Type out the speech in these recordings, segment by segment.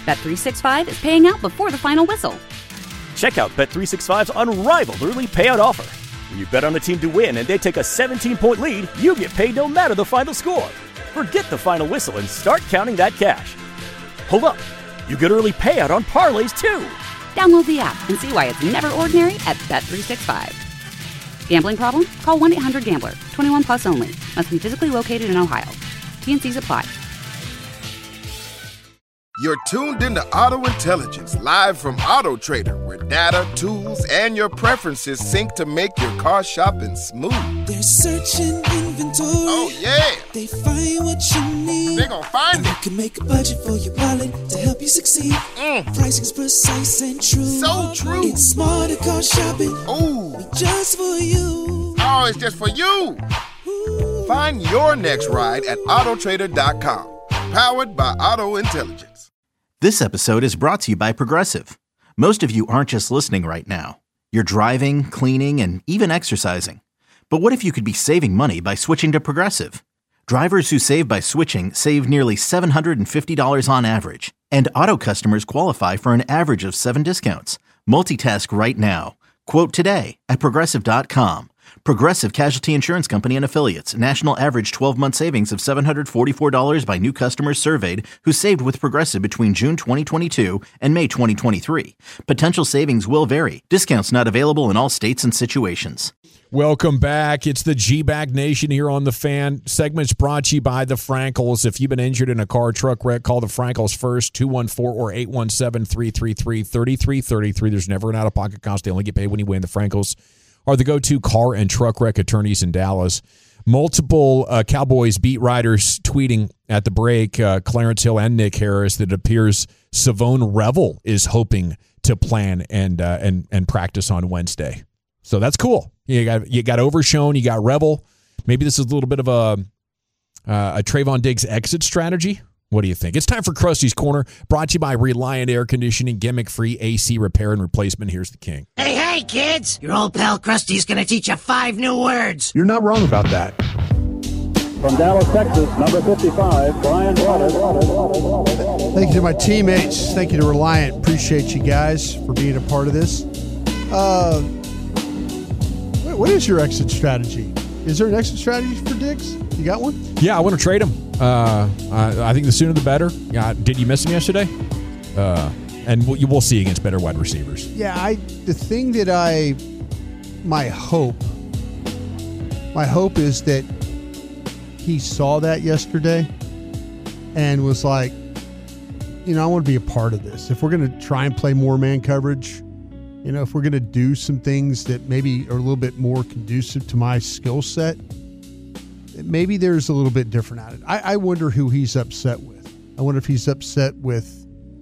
Bet365 is paying out before the final whistle. Check out Bet365's unrivaled early payout offer. When you bet on a team to win and they take a 17-point lead, you get paid no matter the final score. Forget the final whistle and start counting that cash. Hold up. You get early payout on parlays, too. Download the app and see why it's never ordinary at Bet365. Gambling problem? Call 1-800-GAMBLER. 21 plus only. Must be physically located in Ohio. T&Cs apply. You're tuned into Auto Intelligence, live from Auto Trader, where data, tools, and your preferences sync to make your car shopping smooth. They're searching inventory. Oh, yeah. They find what you need. They're gonna find it. You can make a budget for your wallet to help you succeed. Pricing's precise and true. So true. It's smarter car shopping. Ooh. Just for you. Oh, it's just for you. Ooh. Find your next ride at autotrader.com. Powered by Auto Intelligence. This episode is brought to you by Progressive. Most of you aren't just listening right now. You're driving, cleaning, and even exercising. But what if you could be saving money by switching to Progressive? Drivers who save by switching save nearly $750 on average. And auto customers qualify for an average of 7 discounts. Multitask right now. Quote today at Progressive.com. Progressive Casualty Insurance Company and Affiliates. National average 12-month savings of $744 by new customers surveyed who saved with Progressive between June 2022 and May 2023. Potential savings will vary. Discounts not available in all states and situations. Welcome back. It's the G-Bag Nation here on The Fan. Segment's brought to you by the Frankels. If you've been injured in a car truck wreck, call the Frankels first, 214 or 817-333-3333. There's never an out-of-pocket cost. They only get paid when you win. The Frankels are the go-to car and truck wreck attorneys in Dallas. Multiple Cowboys beat writers tweeting at the break, Clarence Hill and Nick Harris, that it appears Savone Revel is hoping to plan and practice on Wednesday. So that's cool. You got Overshone, you got Revel. Maybe this is a little bit of a Trayvon Diggs exit strategy. What do you think? It's time for Krusty's Corner, brought to you by Reliant Air Conditioning, gimmick-free AC repair and replacement. Here's the king. Hey, kids! Your old pal Krusty's going to teach you 5 new words. You're not wrong about that. From Dallas, Texas, number 55, Brian Waters. Thank you to my teammates. Thank you to Reliant. Appreciate you guys for being a part of this. What is your exit strategy? Is there an exit strategy for Diggs? You got one? Yeah, I want to trade him. I think the sooner the better. Did you miss him yesterday? And we'll see against better wide receivers. Yeah, my hope is that he saw that yesterday and was like, I want to be a part of this. If we're going to try and play more man coverage, if we're going to do some things that maybe are a little bit more conducive to my skill set, maybe there's a little bit different at it. I wonder who he's upset with. I wonder if he's upset with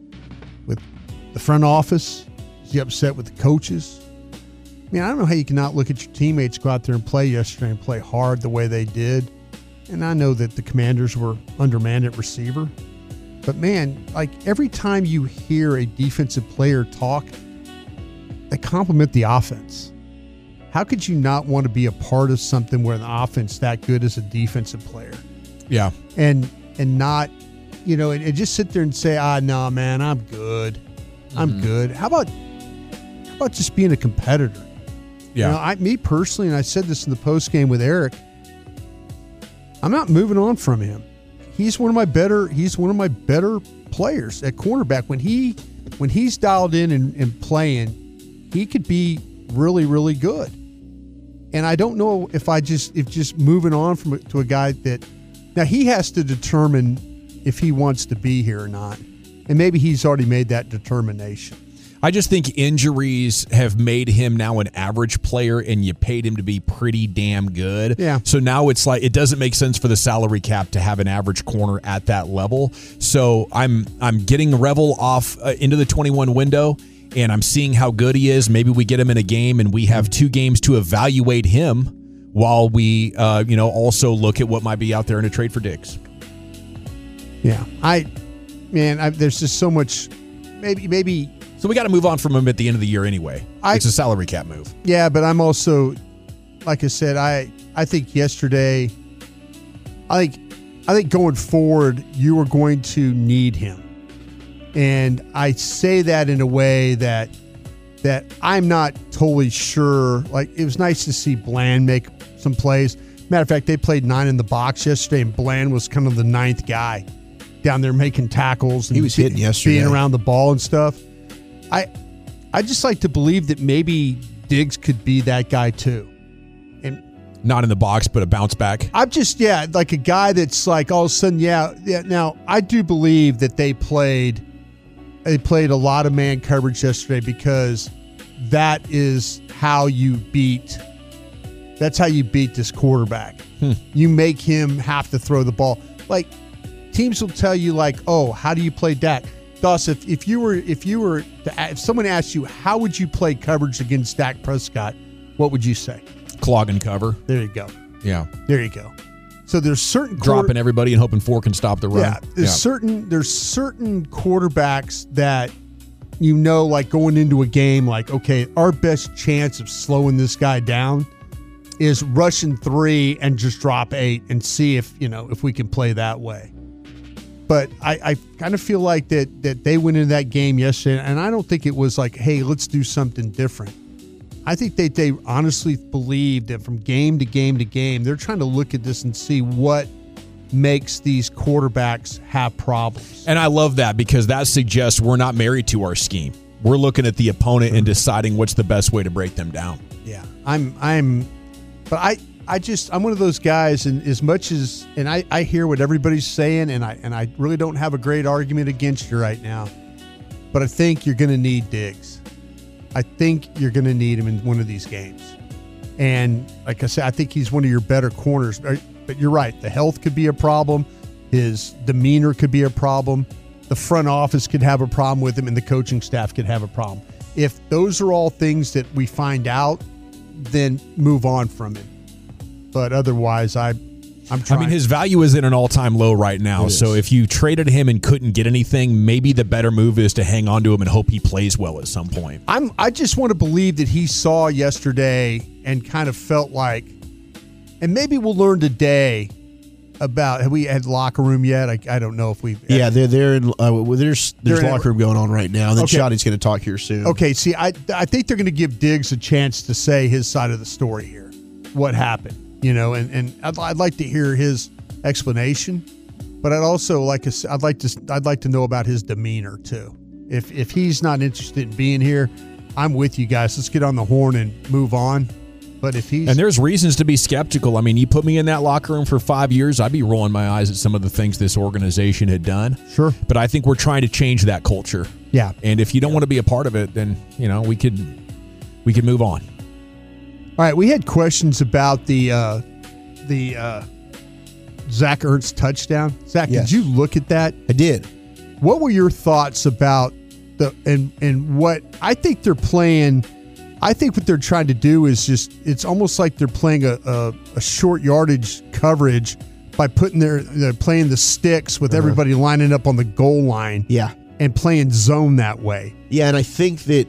the front office. Is he upset with the coaches? I don't know how you cannot look at your teammates go out there and play yesterday and play hard the way they did. And I know that the Commanders were undermanned at receiver. But, man, every time you hear a defensive player talk, they compliment the offense. How could you not want to be a part of something where the offense that good as a defensive player? Yeah. And not, and just sit there and say, no, man, I'm good. I'm good. How about just being a competitor? Yeah. Me personally, and I said this in the post game with Eric, I'm not moving on from him. He's one of my better players at cornerback. When he's dialed in and playing, he could be really, really good. And I don't know if just moving on to a guy that now he has to determine if he wants to be here or not. And maybe he's already made that determination. I just think injuries have made him now an average player, and you paid him to be pretty damn good. Yeah. So now it's like it doesn't make sense for the salary cap to have an average corner at that level. So I'm getting Revel off into the 21 window, and I'm seeing how good he is. Maybe we get him in a game, and we have 2 games to evaluate him while we also look at what might be out there in a trade for Diggs. Yeah. There's just so much. Maybe. So we got to move on from him at the end of the year anyway. It's a salary cap move. Yeah, but I'm also, like I said, I think yesterday, I think going forward, you are going to need him. And I say that in a way that I'm not totally sure. Like, it was nice to see Bland make some plays. Matter of fact, they played 9 in the box yesterday, and Bland was kind of the 9th guy down there making tackles. And he was hitting yesterday, being around the ball and stuff. I just like to believe that maybe Diggs could be that guy too. And not in the box, but a bounce back. I'm just, like a guy that's like all of a sudden, Now, I do believe that they played a lot of man coverage yesterday because that is how you beat. That's how you beat this quarterback. You make him have to throw the ball. Like, teams will tell you, like, oh, how do you play Dak? Thus, if someone asked you how would you play coverage against Dak Prescott, what would you say? Clog and cover. There you go. Yeah. There you go. So there's certain dropping everybody and hoping 4 can stop the run. Yeah. There's certain quarterbacks that like going into a game, like, okay, our best chance of slowing this guy down is rushing 3 and just drop 8 and see if we can play that way. But I kind of feel like that they went into that game yesterday, and I don't think it was like, hey, let's do something different. I think they honestly believe that from game to game to game, they're trying to look at this and see what makes these quarterbacks have problems. And I love that because that suggests we're not married to our scheme. We're looking at the opponent and deciding what's the best way to break them down. Yeah, I'm one of those guys, and as much as, and I hear what everybody's saying, and I really don't have a great argument against you right now, but I think you're going to need Diggs. I think you're going to need him in one of these games. And like I said, I think he's one of your better corners. But you're right. The health could be a problem. His demeanor could be a problem. The front office could have a problem with him, and the coaching staff could have a problem. If those are all things that we find out, then move on from it. But otherwise, I'm trying. I mean, his value is at an all-time low right now. So if you traded him and couldn't get anything, maybe the better move is to hang on to him and hope he plays well at some point. I just want to believe that he saw yesterday and kind of felt like, and maybe we'll learn today about, have we had locker room yet? I don't know if we've. Yeah, they're in. There's locker room going on right now. And then Shotty's going to talk here soon. Okay, see, I think they're going to give Diggs a chance to say his side of the story here. What happened? And I'd like to hear his explanation, but I'd also like to know about his demeanor too. If he's not interested in being here, I'm with you guys. Let's get on the horn and move on. But if he's, and there's reasons to be skeptical. I mean, you put me in that locker room for 5 years, I'd be rolling my eyes at some of the things this organization had done. Sure, but I think we're trying to change that culture. Yeah, and if you don't want to be a part of it, then we could move on. All right, we had questions about the Zach Ertz touchdown. Zach, yes. Did you look at that? I did. What were your thoughts about and what I think they're playing? I think what they're trying to do is it's almost like they're playing a short yardage coverage by they're playing the sticks with everybody lining up on the goal line. Yeah, and playing zone that way. Yeah, and I think that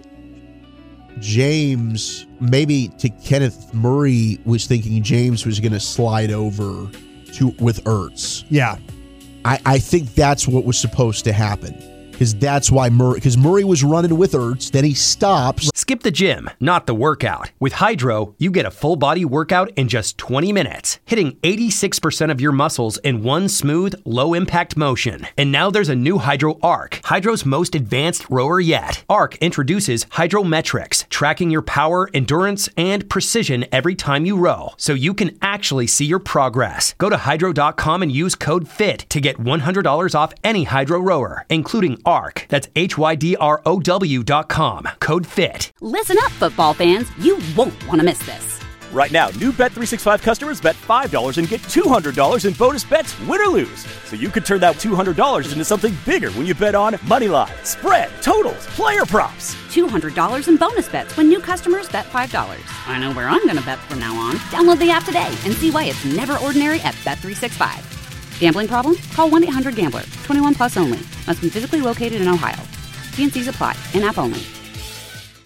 James, maybe to Kenneth Murray, was thinking James was going to slide over with Ertz. Yeah. I think that's what was supposed to happen. Because that's why Murray was running with Ertz, then he stops. Skip the gym, not the workout. With Hydro, you get a full body workout in just 20 minutes, hitting 86% of your muscles in one smooth, low impact motion. And now there's a new Hydro Arc, Hydro's most advanced rower yet. Arc introduces Hydrometrics, tracking your power, endurance, and precision every time you row, so you can actually see your progress. Go to hydro.com and use code FIT to get $100 off any Hydro rower, including Arc. That's HYDROW.com. Code FIT. Listen up, football fans. You won't want to miss this. Right now, new Bet365 customers bet $5 and get $200 in bonus bets, win or lose. So you could turn that $200 into something bigger when you bet on moneyline, spread, totals, player props. $200 in bonus bets when new customers bet $5. I know where I'm going to bet from now on. Download the app today and see why it's never ordinary at Bet365. Gambling problem? Call 1-800-GAMBLER. 21 plus only. Must be physically located in Ohio. T&Cs apply. In-app only.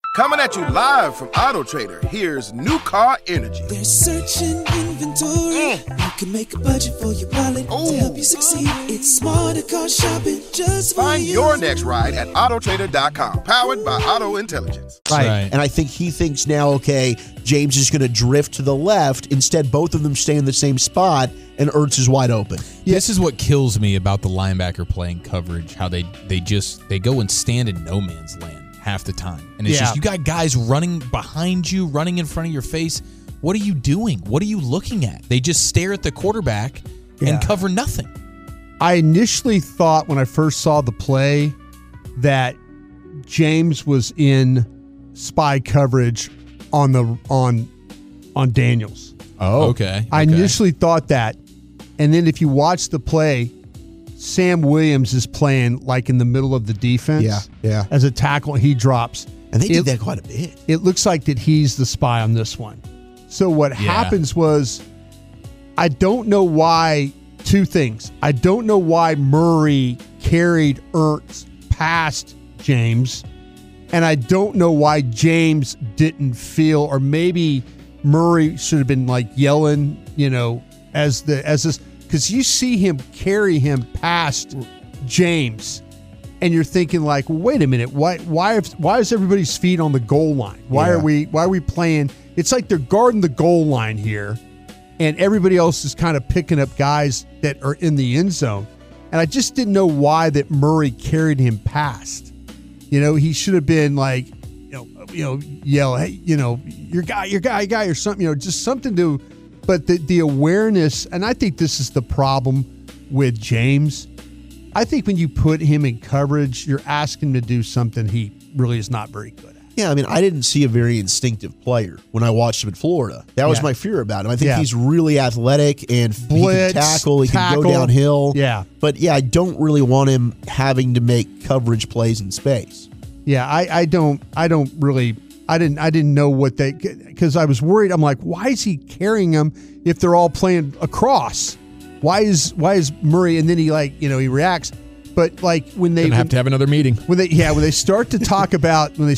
Coming at you live from Auto Trader, here's New Car Energy. They're searching inventory. You can make a budget for your wallet to help you succeed. It's smarter car shopping just for Find you. your next ride at autotrader.com. Powered by Auto Intelligence. Right. And I think he thinks now, okay, James is going to drift to the left. Instead, both of them stay in the same spot, and Ertz is wide open. This is what kills me about the linebacker playing coverage, how they go and stand in no man's land half the time. And it's just, you got guys running behind you, running in front of your face. What are you doing? What are you looking at? They just stare at the quarterback and cover nothing. I initially thought when I first saw the play that James was in spy coverage on Daniels. Oh, okay. I initially thought that. And then if you watch the play, Sam Williams is playing like in the middle of the defense. Yeah. As a tackle, he drops. And they did that quite a bit. It looks like that he's the spy on this one. So what happens was, I don't know why, two things. I don't know why Murray carried Ertz past James, and I don't know why James didn't feel, or maybe Murray should have been like yelling, as this, because you see him carry him past James, and you're thinking like, wait a minute, why is everybody's feet on the goal line? Why are we playing? It's like they're guarding the goal line here, and everybody else is kind of picking up guys that are in the end zone. And I just didn't know why that Murray carried him past. He should have been like, yell, hey, your guy, or something, just something to. But the awareness, and I think this is the problem with James. I think when you put him in coverage, you're asking him to do something he really is not very good at. Yeah, I mean, I didn't see a very instinctive player when I watched him in Florida. That was my fear about him. I think he's really athletic and blitz, he can tackle, he can go downhill. Yeah. But I don't really want him having to make coverage plays in space. Yeah, I didn't know what they, because I was worried. I'm like, why is he carrying them if they're all playing across? Why is Murray? And then he he reacts. But when they have to have another meeting, when they start to talk about him,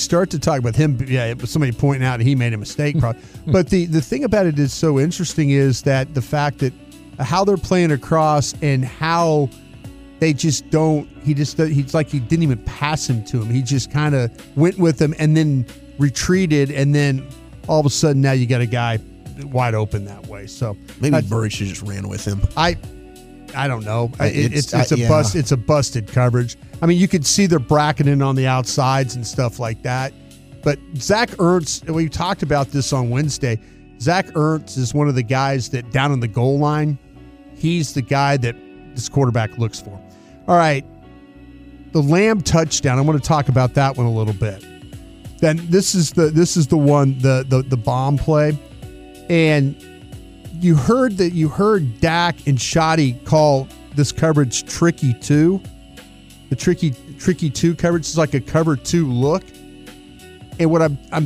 it was somebody pointing out he made a mistake. Probably. But the thing about it is so interesting is that the fact that how they're playing across and how they just don't. He's like he didn't even pass him to him. He just kind of went with him and then retreated, and then all of a sudden now you got a guy wide open that way. So maybe Murray should just ran with him. I don't know. It's a busted coverage. I mean, you could see they're bracketing on the outsides and stuff like that. But Zach Ertz, we talked about this on Wednesday. Zach Ertz is one of the guys that down on the goal line, he's the guy that this quarterback looks for. All right, the Lamb touchdown. I want to talk about that one a little bit. Then this is the one, the bomb play, and you heard Dak and Shoddy call this coverage tricky two. The tricky two coverage is like a cover two look. And what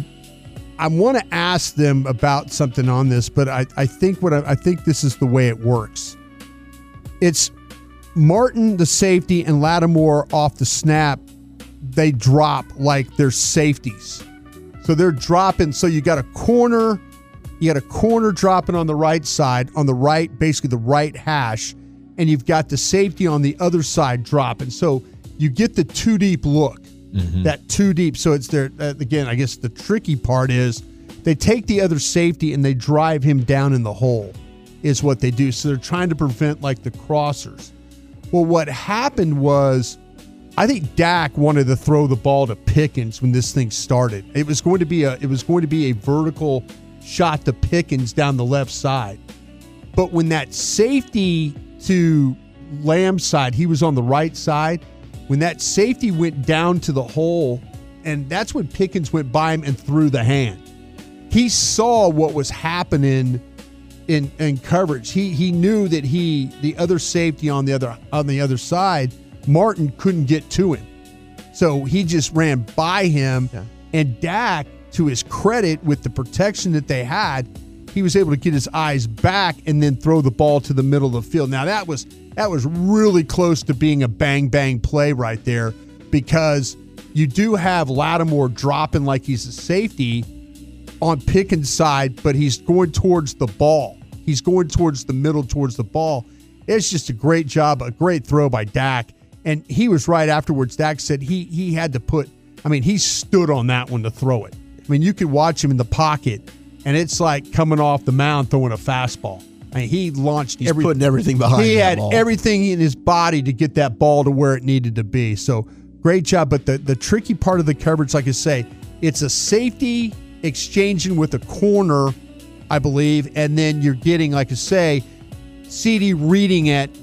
I want to ask them about something on this, but I think this is the way it works. It's Martin, the safety, and Lattimore off the snap. They drop like they're safeties. So they're dropping. So you got a corner dropping on the right side, on the right, basically the right hash, and you've got the safety on the other side dropping. So you get the two deep look, that two deep. So it's there again. I guess the tricky part is they take the other safety and they drive him down in the hole, is what they do. So they're trying to prevent like the crossers. Well, what happened was, I think Dak wanted to throw the ball to Pickens when this thing started. It was going to be a vertical shot to Pickens down the left side. But when that safety to Lamb's side, he was on the right side. When that safety went down to the hole, and that's when Pickens went by him and threw the hand. He saw what was happening in coverage. He knew that the other safety on the other side, Martin, couldn't get to him. So he just ran by him, and Dak, to his credit, with the protection that they had, he was able to get his eyes back and then throw the ball to the middle of the field. Now that was really close to being a bang play right there, because you do have Lattimore dropping like he's a safety on Pickens' side, but he's going towards the ball. He's going towards the middle, towards the ball. It's just a great job, a great throw by Dak. And he was right afterwards. Dak said he had to put, he stood on that one to throw it. You could watch him in the pocket, and it's like coming off the mound throwing a fastball. He launched He's putting everything behind He had ball. everything in his body to get that ball to where it needed to be. So great job. But the tricky part of the coverage, like I say, it's a safety exchanging with a corner, I believe, and then you're getting, like I say, CD reading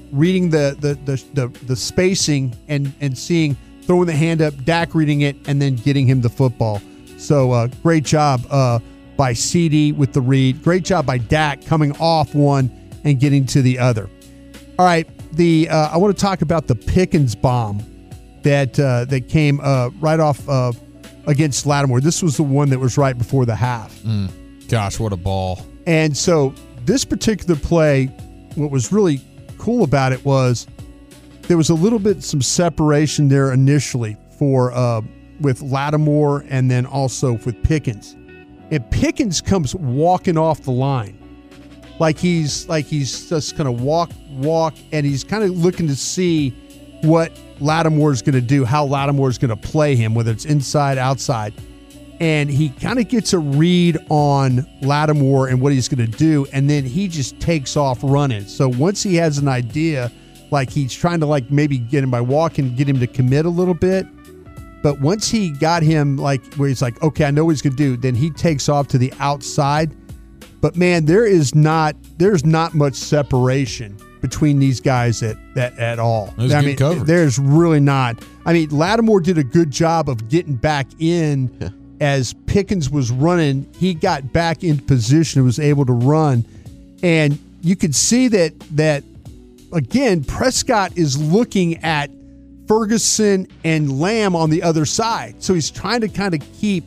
the spacing and seeing, throwing the hand up, Dak reading it, and then getting him the football. So great job by CD with the read. Great job by Dak coming off one and getting to the other. All right, I want to talk about the Pickens bomb that came right off against Lattimore. This was the one that was right before the half. Gosh, what a ball. And so this particular play, what was really cool about it was there was a little bit some separation there initially with Lattimore and then also with Pickens. And Pickens comes walking off the line. Like he's just going to walk, and he's kind of looking to see what Lattimore's going to do, how Lattimore's going to play him, whether it's inside, outside. And he kind of gets a read on Lattimore and what he's going to do, and then he just takes off running. So once he has an idea, like he's trying to maybe get him by walking, get him to commit a little bit. But once he got him where he's like, okay, I know what he's going to do, then he takes off to the outside. But man, there's not much separation between these guys at all. Good coverage. There's really not. Lattimore did a good job of getting back in as Pickens was running. He got back in position and was able to run. And you could see that again, Prescott is looking at Ferguson and Lamb on the other side. So he's trying to kind of keep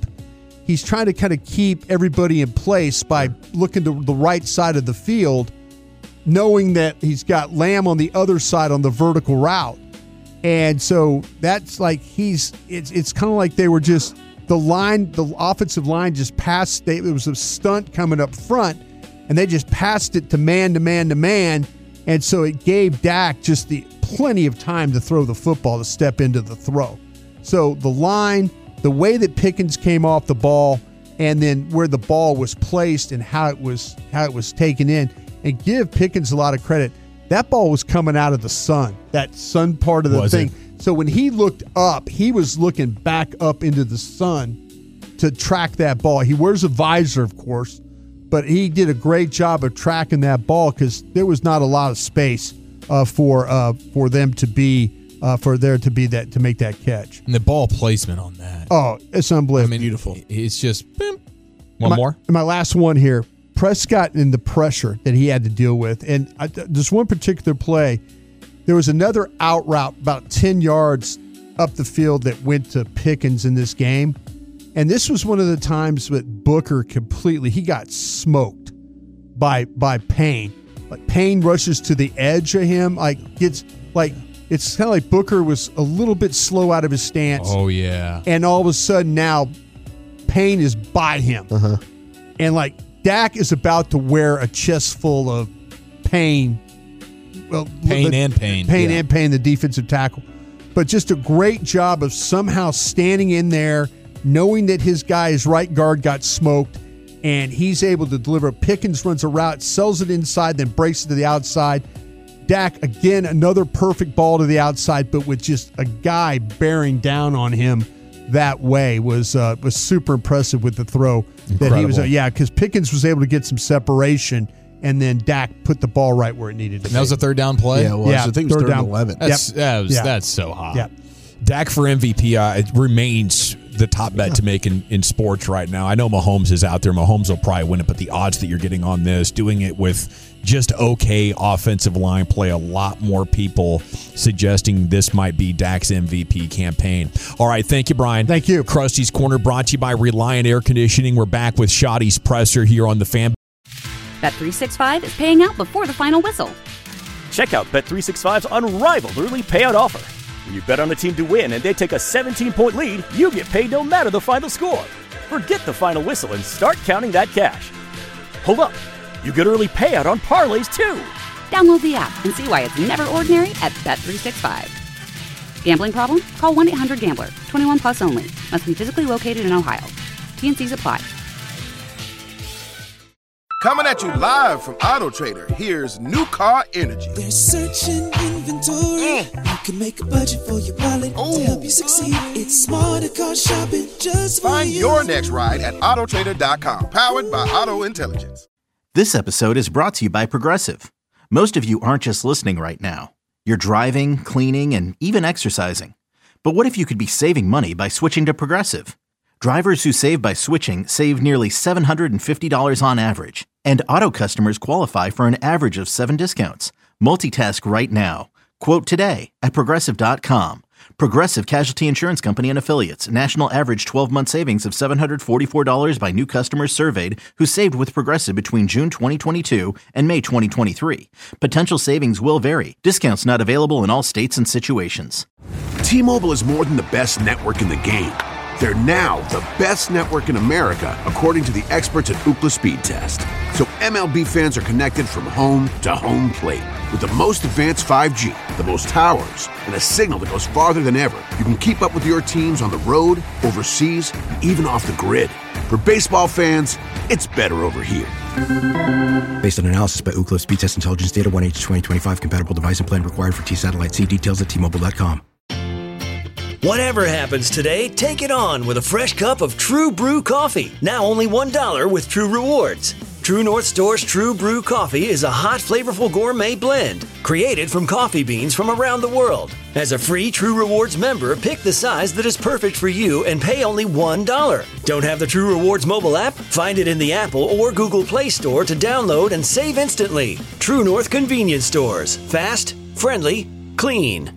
everybody in place by looking to the right side of the field, knowing that he's got Lamb on the other side on the vertical route. And so that's it's kind of like they were just the offensive line just passed. It was a stunt coming up front, and they just passed it to man to man to man. And so it gave Dak just plenty of time to throw the football, to step into the throw. So the line, the way that Pickens came off the ball, and then where the ball was placed and how it was taken in, and give Pickens a lot of credit. That ball was coming out of the sun, that sun part of the thing. So when he looked up, he was looking back up into the sun to track that ball. He wears a visor, of course, but he did a great job of tracking that ball because there was not a lot of space for them to be to make that catch. And the ball placement on that. Oh, it's unbelievable. Beautiful. It's just one more. My last one here. Prescott and the pressure that he had to deal with. And this one particular play, there was another out route about 10 yards up the field that went to Pickens in this game. And this was one of the times that Booker he got smoked by Payne. Payne rushes to the edge of him, it's kind of like Booker was a little bit slow out of his stance. Oh, yeah. And all of a sudden now Payne is by him. Uh-huh. And Dak is about to wear a chest full of Payne. Well, Payne, the defensive tackle. But just a great job of somehow standing in there, knowing that his right guard got smoked, and he's able to deliver. Pickens runs a route, sells it inside, then breaks it to the outside. Dak, again, another perfect ball to the outside, but with just a guy bearing down on him that way was super impressive with the throw. Incredible. That he was. Because Pickens was able to get some separation, and then Dak put the ball right where it needed to be. That was a third down play? Yeah, it was. I think it was third and 11. That's so hot. Yeah. Dak for MVP it remains the top bet to make in sports right now. I know Mahomes is out there. Mahomes will probably win it, but the odds that you're getting on this, doing it with just okay offensive line play, a lot more people suggesting this might be Dak's MVP campaign. All right, thank you, Brian. Thank you. Krusty's Corner brought to you by Reliant Air Conditioning. We're back with Shoddy's Presser here on the Fan. Bet365 is paying out before the final whistle. Check out Bet365's unrivaled early payout offer. When you bet on a team to win and they take a 17-point lead, you get paid no matter the final score. Forget the final whistle and start counting that cash. Hold up. You get early payout on parlays, too. Download the app and see why it's never ordinary at Bet365. Gambling problem? Call 1-800-GAMBLER. 21 plus only. Must be physically located in Ohio. T&Cs apply. Coming at you live from Auto Trader, here's New Car Energy. They're searching inventory. You can make a budget for your wallet to help you succeed. It's smarter car shopping just for Find you. your next ride at autotrader.com. Powered by Auto Intelligence. This episode is brought to you by Progressive. Most of you aren't just listening right now. You're driving, cleaning, and even exercising. But what if you could be saving money by switching to Progressive? Drivers who save by switching save nearly $750 on average, and auto customers qualify for an average of 7 discounts. Multitask right now. Quote today at Progressive.com. Progressive Casualty Insurance Company and Affiliates. National average 12-month savings of $744 by new customers surveyed who saved with Progressive between June 2022 and May 2023. Potential savings will vary. Discounts not available in all states and situations. T-Mobile is more than the best network in the game. They're now the best network in America, according to the experts at Ookla Speed Test. So MLB fans are connected from home to home plate. With the most advanced 5G, the most towers, and a signal that goes farther than ever, you can keep up with your teams on the road, overseas, and even off the grid. For baseball fans, it's better over here. Based on analysis by Ookla Speed Test Intelligence Data 1H2025 compatible device and plan required for T-Satellite. See details at T-Mobile.com. Whatever happens today, take it on with a fresh cup of True Brew coffee. Now only $1 with True Rewards. True North Store's True Brew coffee is a hot, flavorful gourmet blend created from coffee beans from around the world. As a free True Rewards member, pick the size that is perfect for you and pay only $1. Don't have the True Rewards mobile app? Find it in the Apple or Google Play Store to download and save instantly. True North Convenience Stores. Fast, friendly, clean.